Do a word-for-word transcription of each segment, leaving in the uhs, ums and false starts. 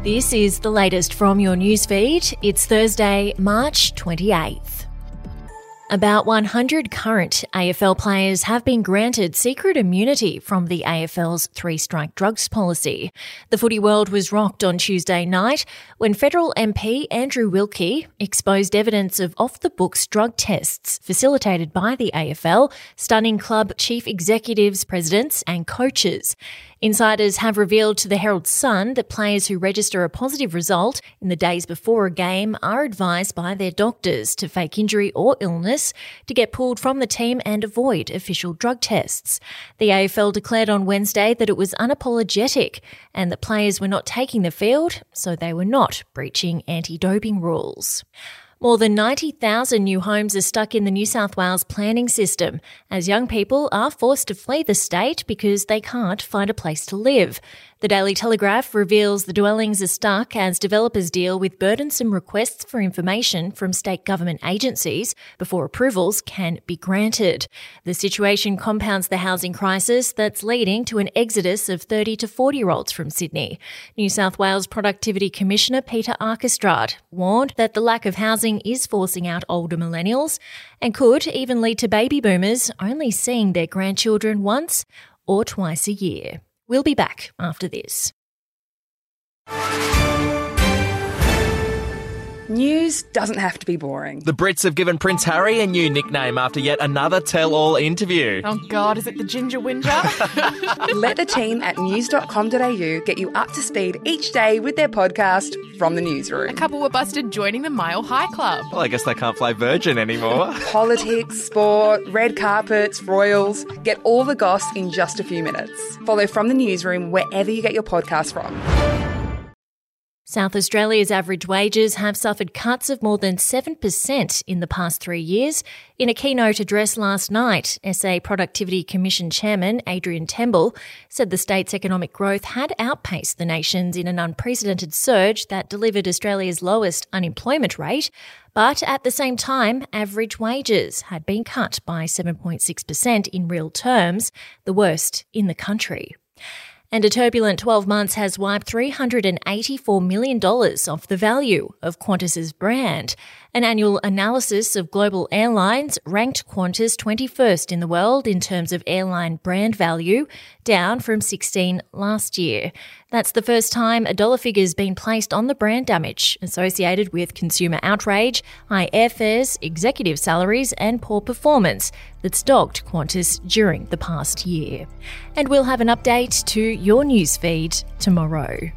This is the latest from your newsfeed. It's Thursday, March twenty-eighth. About one hundred current A F L players have been granted secret immunity from the A F L's three-strike drugs policy. The footy world was rocked on Tuesday night when federal M P Andrew Wilkie exposed evidence of off-the-books drug tests facilitated by the A F L, stunning club chief executives, presidents and coaches. Insiders have revealed to the Herald Sun that players who register a positive result in the days before a game are advised by their doctors to fake injury or illness to get pulled from the team and avoid official drug tests. The A F L declared on Wednesday that it was unapologetic and that players were not taking the field, so they were not breaching anti-doping rules. More than ninety thousand new homes are stuck in the New South Wales planning system as young people are forced to flee the state because they can't find a place to live. The Daily Telegraph reveals the dwellings are stuck as developers deal with burdensome requests for information from state government agencies before approvals can be granted. The situation compounds the housing crisis that's leading to an exodus of thirty to forty-year-olds from Sydney. New South Wales Productivity Commissioner Peter Arkestrade warned that the lack of housing is forcing out older millennials and could even lead to baby boomers only seeing their grandchildren once or twice a year. We'll be back after this. News doesn't have to be boring. The Brits have given Prince Harry a new nickname after yet another tell-all interview. Oh God, is it the Ginger Whinger? Let the team at news dot com dot a u get you up to speed each day with their podcast, From the Newsroom. A couple were busted joining the Mile High Club. Well, I guess they can't fly Virgin anymore. Politics, sport, red carpets, royals. Get all the goss in just a few minutes. Follow From the Newsroom wherever you get your podcast from. South Australia's average wages have suffered cuts of more than seven percent in the past three years. In a keynote address last night, S A Productivity Commission Chairman Adrian Temble said the state's economic growth had outpaced the nation's in an unprecedented surge that delivered Australia's lowest unemployment rate. But at the same time, average wages had been cut by seven point six percent in real terms, the worst in the country. And a turbulent twelve months has wiped three hundred eighty-four million dollars off the value of Qantas's brand. An annual analysis of global airlines ranked Qantas twenty-first in the world in terms of airline brand value, down from sixteen last year. That's the first time a dollar figure's been placed on the brand damage associated with consumer outrage, high airfares, executive salaries and poor performance that's dogged Qantas during the past year. And we'll have an update to your newsfeed tomorrow.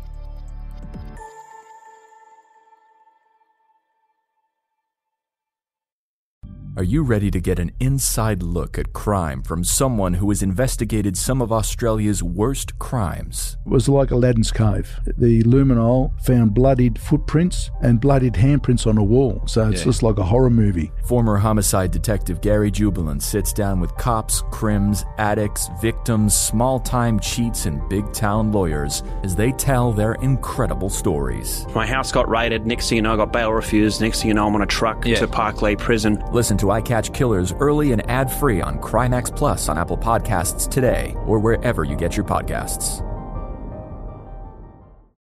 Are you ready to get an inside look at crime from someone who has investigated some of Australia's worst crimes? It was like Aladdin's Cave. The luminol found bloodied footprints and bloodied handprints on a wall, so it's yeah. just like a horror movie. Former homicide detective Gary Jubilant sits down with cops, crims, addicts, victims, small-time cheats and big-town lawyers as they tell their incredible stories. My house got raided. Next thing you know, I got bail refused. Next thing you know, I'm on a truck yeah. to Parklea Prison. Listen to I Catch Killers early and ad-free on Crimex Plus on Apple Podcasts today or wherever you get your podcasts.